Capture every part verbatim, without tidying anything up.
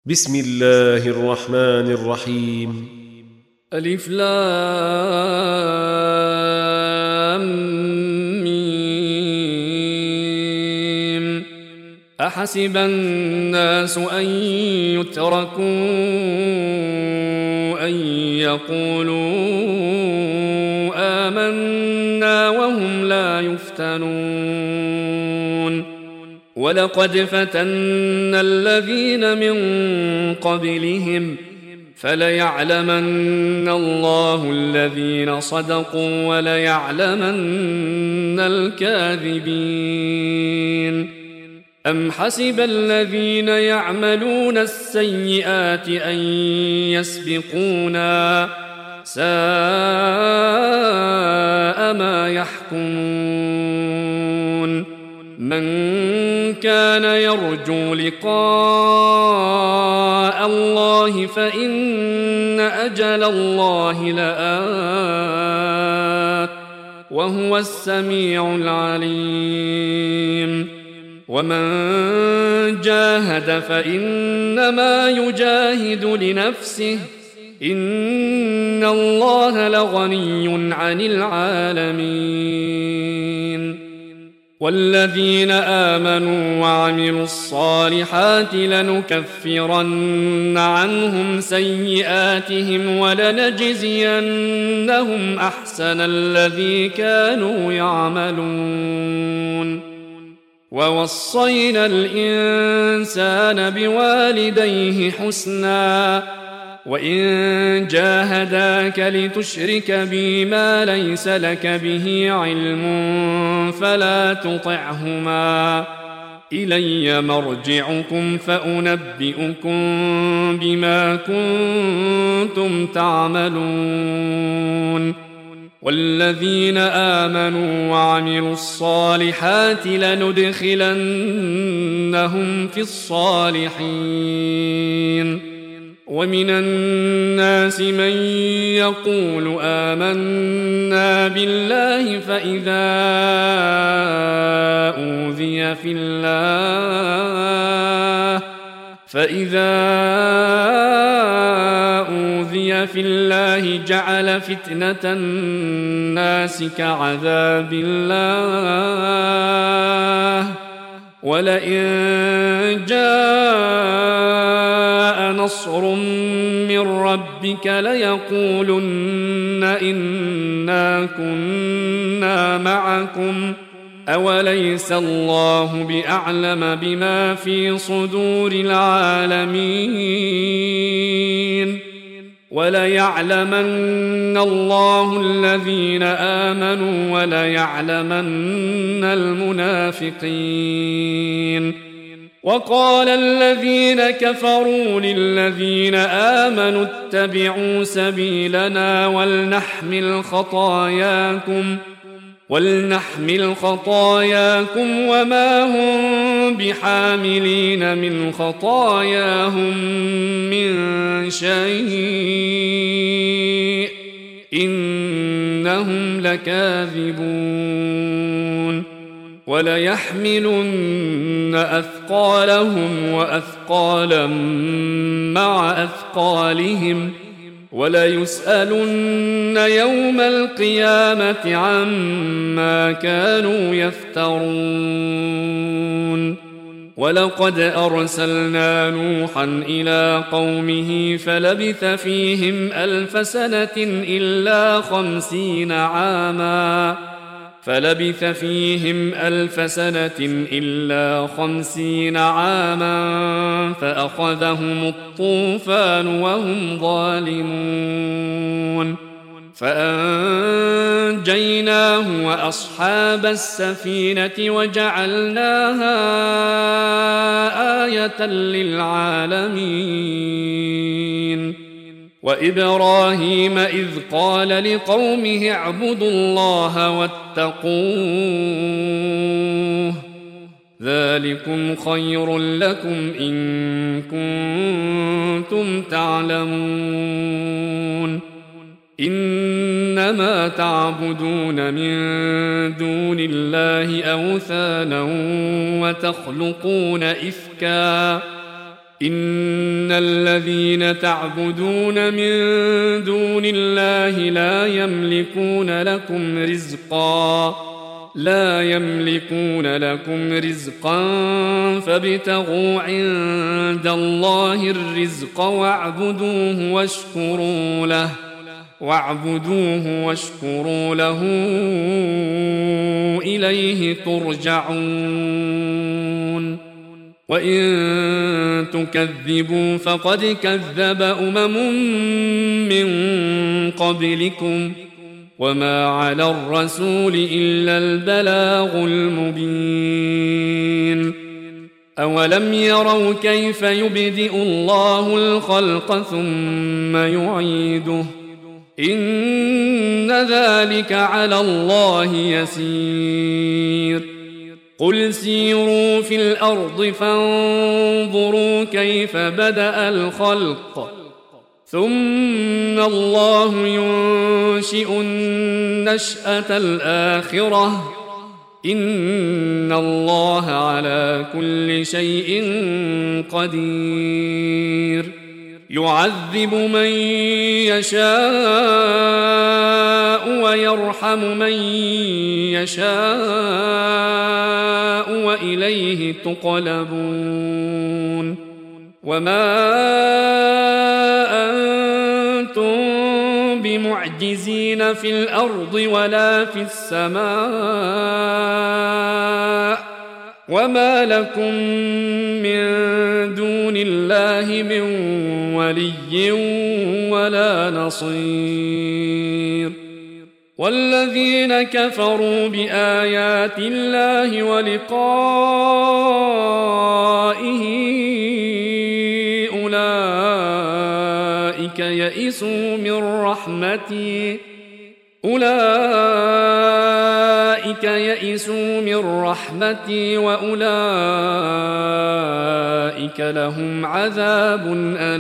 بسم الله الرحمن الرحيم. ألف لام ميم. أحسب الناس أن يتركوا أن يقولوا آمنا وهم لا يفتنون. ولقد فتنا الذين من قبلهم فليعلمن الله الذين صدقوا وليعلمن الكاذبين. أم حسب الذين يعملون السيئات أن يسبقونا ساء ما يحكمون. من كان يرجو لقاء الله فإن أجل الله لآت وهو السميع العليم. ومن جاهد فإنما يجاهد لنفسه إن الله لغني عن العالمين. والذين آمنوا وعملوا الصالحات لنكفرن عنهم سيئاتهم ولنجزينهم أحسن الذي كانوا يعملون. ووصينا الإنسان بوالديه حسنا وإن جاهداك لتشرك بي ما ليس لك به علم فلا تطعهما إلي مرجعكم فأنبئكم بما كنتم تعملون. والذين آمنوا وعملوا الصالحات لندخلنهم في الصالحين. ومن الناس من يقول آمنا بالله فإذا أوذي في الله فإذا أوذي في الله جعل فتنة الناس كعذاب الله ولئن جاء نصر من ربك ليقولن إنا كنا معكم أوليس الله بأعلم بما في صدور العالمين. وليعلمن الله الذين آمنوا وليعلمن المنافقين. وقال الذين كفروا للذين آمنوا اتبعوا سبيلنا ولنحمل خطاياكم ولنحمل خطاياكم وما هم بحاملين من خطاياهم من شيء إنهم لكاذبون. وليحملن أثقالهم وأثقالا مع أثقالهم وليسألن يوم القيامة عما كانوا يفترون. ولقد أرسلنا نوحا إلى قومه فلبث فيهم ألف سنة إلا خمسين عاما فلبث فيهم ألف سنة إلا خمسين عاما فأخذهم الطوفان وهم ظالمون فأنجيناه وأصحاب السفينة وجعلناها آية للعالمين. وإبراهيم إذ قال لقومه اعبدوا الله واتقوه ذلكم خير لكم إن كنتم تعلمون. إنما تعبدون من دون الله أوثانا وتخلقون إفكا إن الذين تعبدون من دون الله لا يملكون لكم رزقا لا يملكون لكم رزقا فابتغوا عند الله الرزق واعبدوه واشكروا له واعبدوه واشكروا له إليه ترجعون وإن تكذبوا فقد كذب أمم من قبلكم وما على الرسول إلا البلاغ المبين أولم يروا كيف يبدئ الله الخلق ثم يعيده إن ذلك على الله يسير قل سيروا في الأرض فانظروا كيف بدأ الخلق ثم الله ينشئ النشأة الآخرة إن الله على كل شيء قدير يعذب من يشاء ويرحم من يشاء وإليه تقلبون وما أنتم بمعجزين في الأرض ولا في السماء وما لكم من دون الله من ولي ولا نصير والذين كفروا بآيات الله ولقائه أولئك يئسوا من رحمتي أولئك يئسوا من رحمتي وأولئك لهم عذاب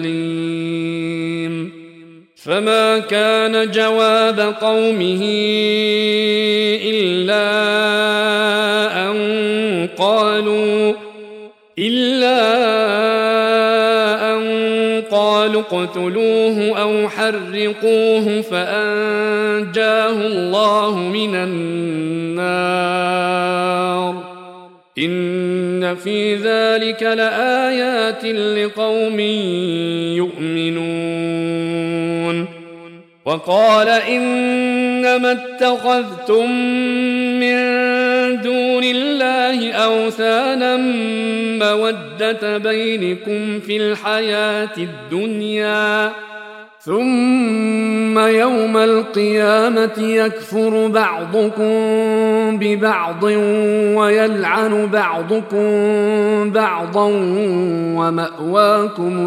أليم فما كان جواب قومه إلا أن قالوا إلا أن قالوا اقتلوه أو حرقوه فأنجاه الله من النار إن في ذلك لآيات لقوم يؤمنون وقال إنما اتخذتم من دون الله أوثانا مودة بينكم في الحياة الدنيا ثم يوم القيامة يكفر بعضكم ببعض ويلعن بعضكم بعضا ومأواكم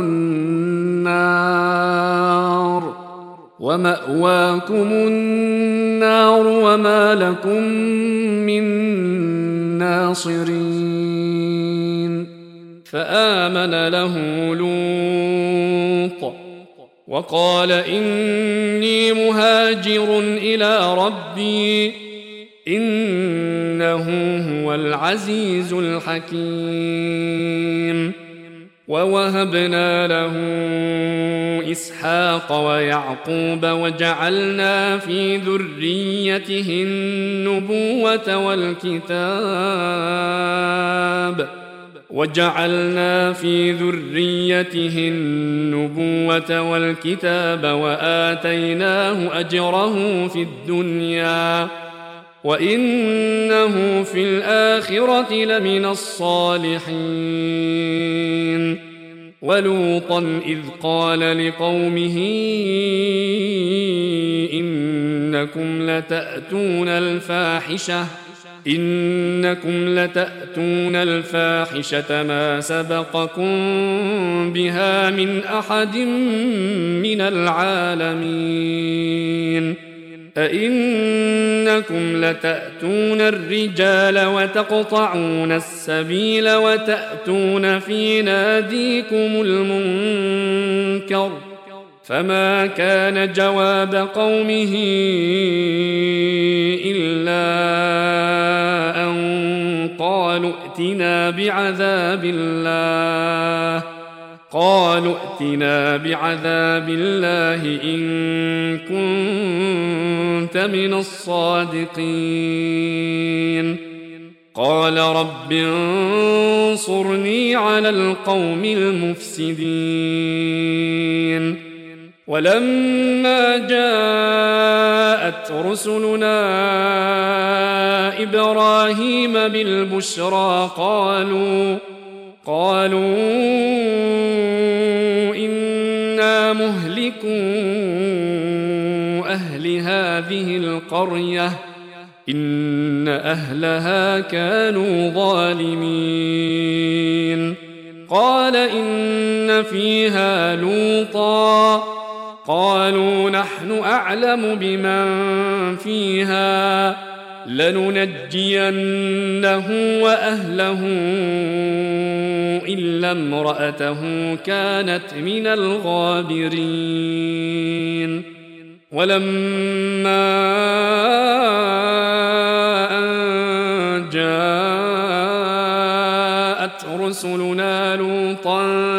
النار ومأواكم النار وما لكم من ناصرين فآمن له لوط وقال إني مهاجر إلى ربي إنه هو العزيز الحكيم ووهبنا له إسحاق ويعقوب وجعلنا في ذريته النبوة والكتاب وجعلنا في ذريته النبوة والكتاب وآتيناه أجره في الدنيا وإنه في الآخرة لمن الصالحين ولوطا إذ قال لقومه إنكم لتأتون الفاحشة إنكم لتأتون الفاحشة ما سبقكم بها من أحد من العالمين أئنكم لتأتون الرجال وتقطعون السبيل وتأتون في ناديكم المنكر فما كان جواب قومه إلا أن قالوا ائتنا بعذاب الله قالوا ائتنا بعذاب الله إن كنت من الصادقين قال رب انصرني على القوم المفسدين ولما جاءت رسلنا إبراهيم بالبشرى قالوا قالوا إنا مهلكو أهل هذه القرية إن أهلها كانوا ظالمين قال إن فيها لوطا قالوا نحن أعلم بمن فيها لننجينه وأهله إلا امرأته كانت من الغابرين ولما أن جاءت رسلنا لوطا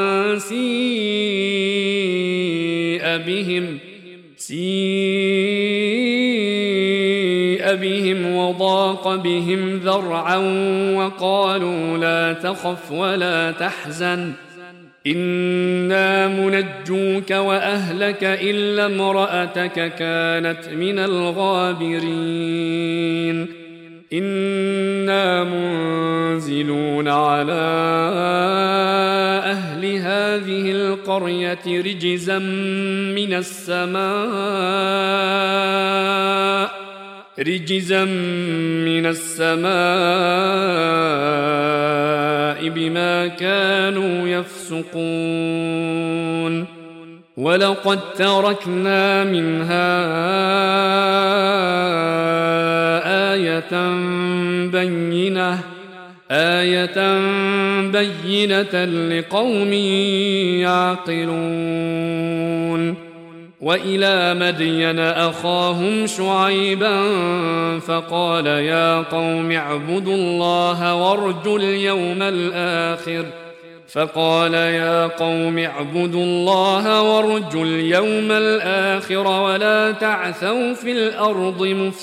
سيء بهم سيء بهم وضاق بهم ذرعا وقالوا لا تخف ولا تحزن إنا منجوك وأهلك إلا امرأتك كانت من الغابرين إنا منزلون على أهل هذه القرية رجزا من السماء رجزا من السماء بما كانوا يفسقون ولقد تركنا منها آية بينة آية بينة لقوم يعقلون وإلى مدين أخاهم شعيبا فقال يا قوم اعبدوا الله وارجوا اليوم الآخر فقال يا قوم اعبدوا الله وارجوا اليوم الآخر ولا تعثوا في الأرض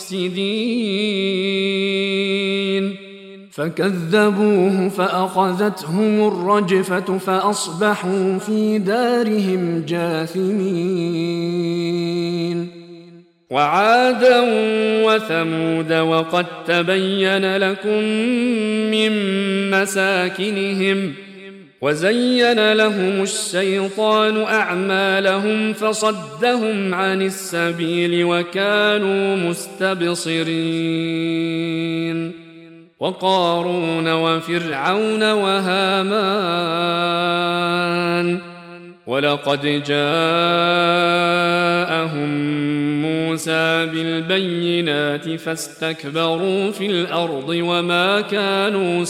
مفسدين فكذبوه فأخذتهم الرجفة فأصبحوا في دارهم جاثمين وعادا وثمود وقد تبين لكم من مساكنهم وزين لهم الشيطان أعمالهم فصدهم عن السبيل وكانوا مستبصرين وقارون وفرعون وهامان ولقد جاءهم موسى بالبينات فاستكبروا في الأرض وما كانوا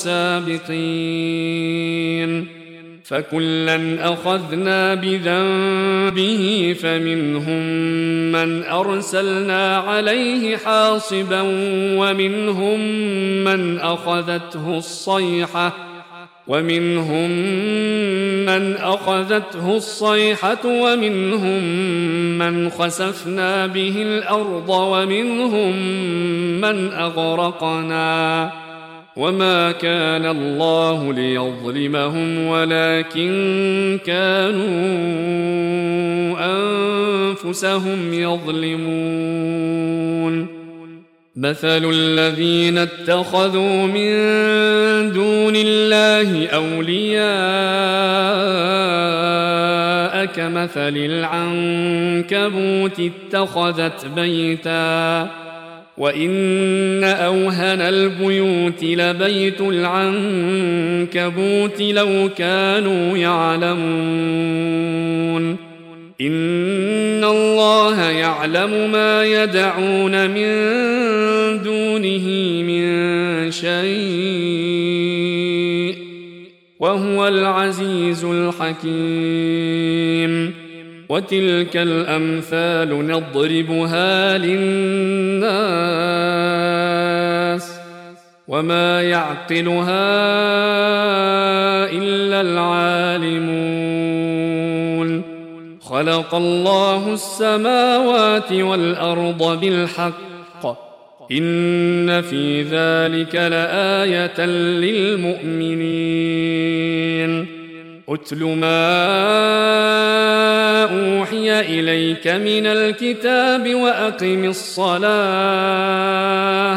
سابقين فكلا أخذنا بذنبه فمنهم من أرسلنا عليه حاصبا ومنهم من أخذته الصيحة ومنهم من أخذته الصيحة ومنهم من خسفنا به الأرض ومنهم من أغرقنا وما كان الله ليظلمهم ولكن كانوا أنفسهم يظلمون مثل الذين اتخذوا من دون الله أولياء كمثل العنكبوت اتخذت بيتا وإن أوهن البيوت لبيت العنكبوت لو كانوا يعلمون إن الله يعلم ما يدعون من دونه من شيء وهو العزيز الحكيم وتلك الأمثال نضربها للناس وما يعقلها إلا العالمون خلق الله السماوات والأرض بالحق إن في ذلك لآية للمؤمنين أتل ما أوحي إليك من الكتاب وأقم الصلاة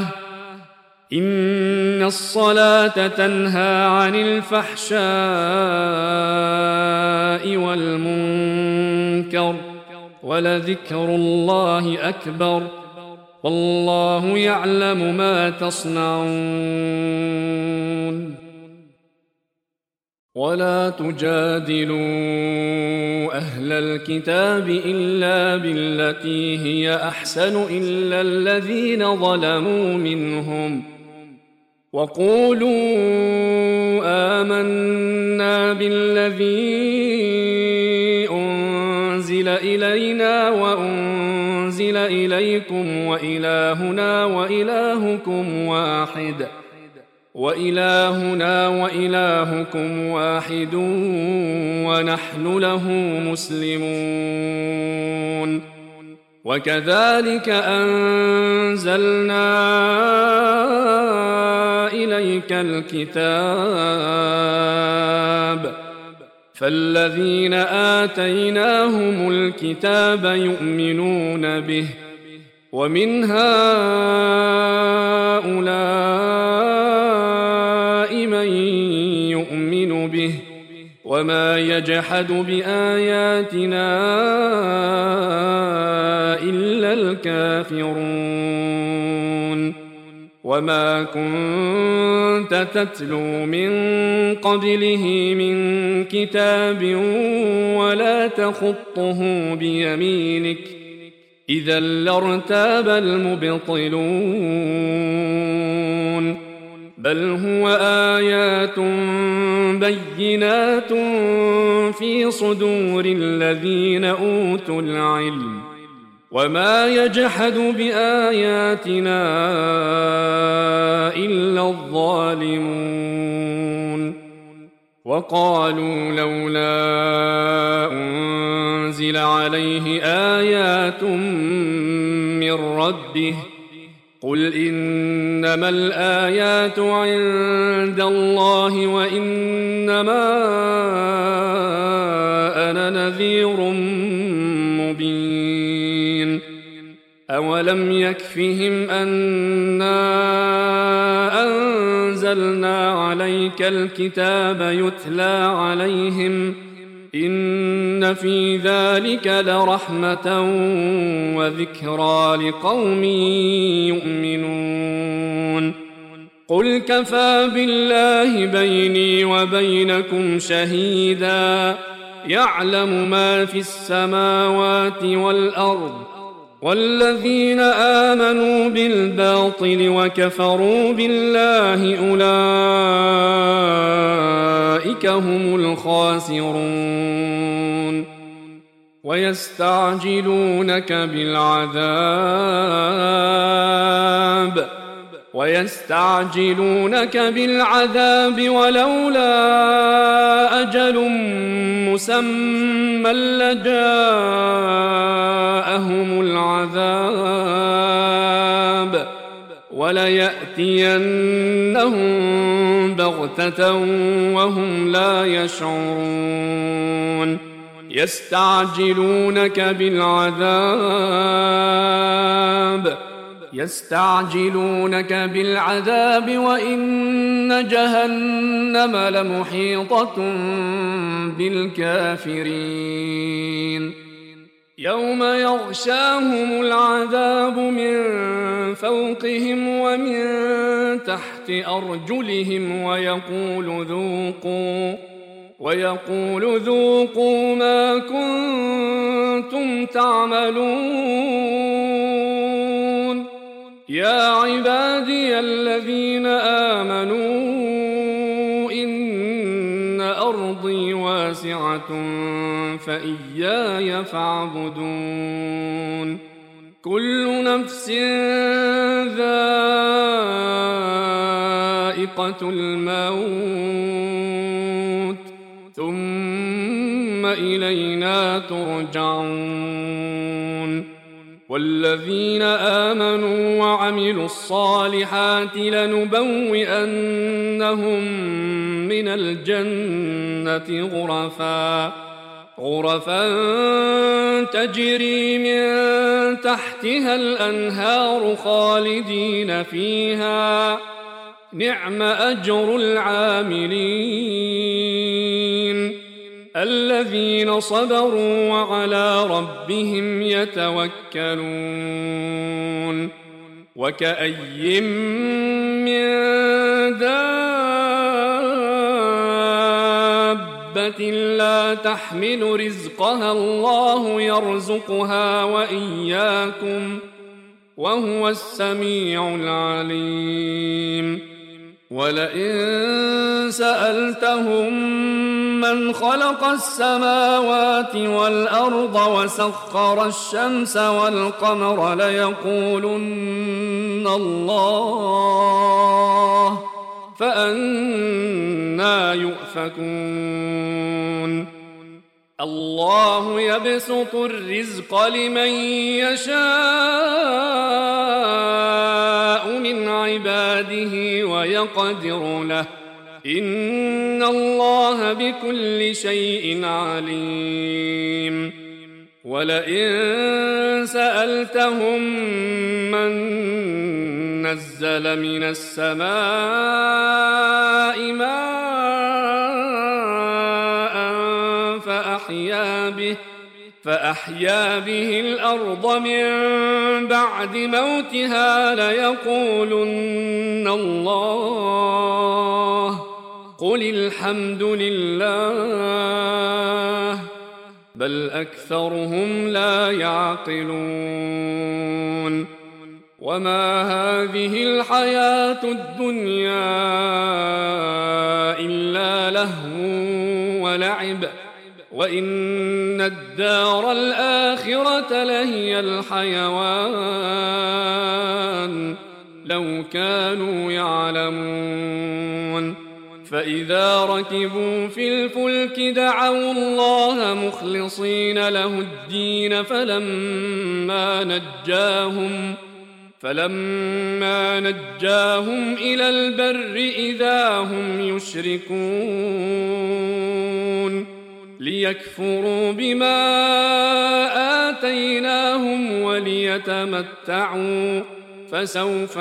إن الصلاة تنهى عن الفحشاء والمنكر ولذكر الله أكبر والله يعلم ما تصنعون ولا تجادلوا أهل الكتاب إلا بالتي هي أحسن إلا الذين ظلموا منهم وقولوا آمنا بالذي أنزل إلينا وأنزل إليكم وإلهنا وإلهكم واحد وإلهنا وإلهكم واحد ونحن له مسلمون وكذلك أنزلنا إليك الكتاب فالذين آتيناهم الكتاب يؤمنون به ومن هؤلاء من يؤمن به وما يجحد بآياتنا إلا الكافرون وما كنت تتلو من قبله من كتاب ولا تخطه بيمينك إذا لارتاب المبطلون بل هو آيات بينات في صدور الذين أوتوا العلم وما يجحد بآياتنا إلا الظالمون وقالوا لولا أنزل عليه آيات من ربه قل إنما الآيات عند الله وإنما أنا نذير مبين أولم يكفهم أنا أنزلنا عليك الكتاب يتلى عليهم إن في ذلك لرحمة وذكرى لقوم يؤمنون قل كفى بالله بيني وبينكم شهيدا يعلم ما في السماوات والأرض والذين آمنوا بالباطل وكفروا بالله أولئك هم الخاسرون ويستعجلونك بالعذاب ويستعجلونك بالعذاب ولولا أجل مسمى لجاءهم العذاب وليأتينهم بغتة وهم لا يشعرون يستعجلونك بالعذاب يستعجلونك بالعذاب وإن جهنم لمحيطة بالكافرين يوم يغشاهم العذاب من فوقهم ومن تحت أرجلهم ويقول ذوقوا ويقول ذوقوا ما كنتم تعملون يا عبادي الذين آمنوا إن أرضي واسعة فإياي فاعبدون كل نفس ذائقة الموت ثم إلينا ترجعون والذين آمنوا وعملوا الصالحات لنبوئنهم من الجنة غرفا غرفا تجري من تحتها الأنهار خالدين فيها نعم أجر العاملين الذين صبروا وعلى ربهم يتوكلون وكأي من دابة لا تحمل رزقها الله يرزقها وإياكم وهو السميع العليم ولئن سألتهم من خلق السماوات والأرض وسخر الشمس والقمر ليقولن الله فأنى يؤفكون الله يبسط الرزق لمن يشاء من عباده ويقدر له إن الله بكل شيء عليم ولئن سألتهم من نزل من السماء ماء فأحيا به فأحيا به الأرض من بعد موتها ليقولن الله قل الحمد لله بل أكثرهم لا يعقلون وما هذه الحياة الدنيا إلا لهو ولعب وإن الدار الآخرة لهي الحيوان لو كانوا يعلمون فإذا ركبوا في الفلك دعوا الله مخلصين له الدين فلما نجاهم فلما نجاهم إلى البر إذا هم يشركون ليكفروا بما آتيناهم وليتمتعوا فسوف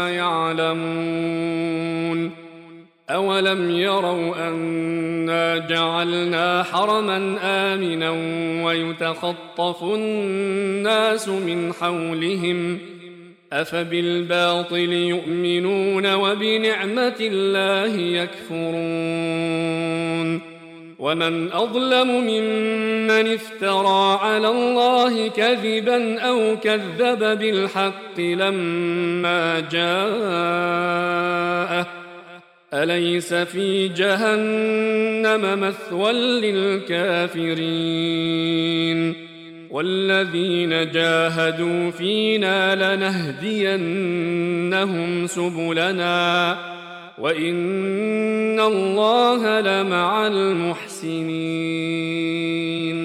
يعلمون أولم يروا أنا جعلنا حرما آمنا ويتخطف الناس من حولهم أفبالباطل يؤمنون وبنعمة الله يكفرون ومن أظلم ممن افترى على الله كذبا أو كذب بالحق لما جاءه أليس في جهنم مثوى للكافرين والذين جاهدوا فينا لنهدينهم سبلنا وإن الله لمع المحسنين